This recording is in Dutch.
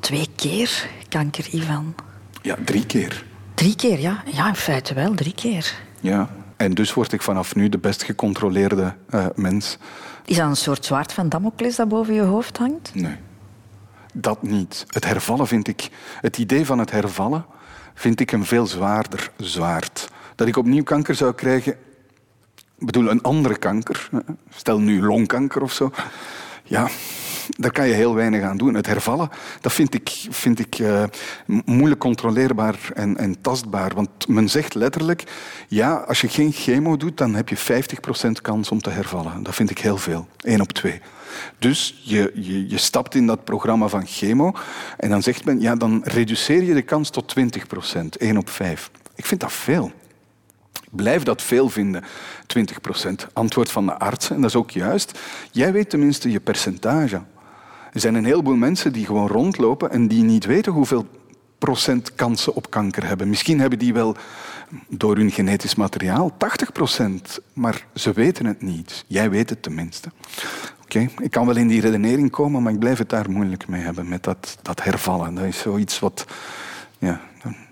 2 keer kanker, Ivan. Ja, 3 keer. 3 keer, ja. Ja, in feite wel, 3 keer. Ja, en dus word ik vanaf nu de best gecontroleerde mens. Is dat een soort zwaard van Damocles dat boven je hoofd hangt? Nee, dat niet. Het hervallen vind ik... Het idee van het hervallen vind ik een veel zwaarder zwaard. Dat ik opnieuw kanker zou krijgen... Ik bedoel, een andere kanker. Stel nu longkanker of zo. Ja, daar kan je heel weinig aan doen. Het hervallen, dat vind ik moeilijk controleerbaar en tastbaar. Want men zegt letterlijk, ja, als je geen chemo doet, dan heb je 50% kans om te hervallen. Dat vind ik heel veel. 1 op 2. Dus je stapt in dat programma van chemo en dan zegt men, ja, dan reduceer je de kans tot 20%. 1 op 5. Ik vind dat veel. Ik blijf dat veel vinden, 20%. Antwoord van de arts, en dat is ook juist. Jij weet tenminste je percentage. Er zijn een heleboel mensen die gewoon rondlopen en die niet weten hoeveel procent kansen op kanker hebben. Misschien hebben die wel door hun genetisch materiaal 80%, maar ze weten het niet. Jij weet het tenminste. Oké, ik kan wel in die redenering komen, maar ik blijf het daar moeilijk mee hebben met dat hervallen. Dat is zoiets wat... Ja,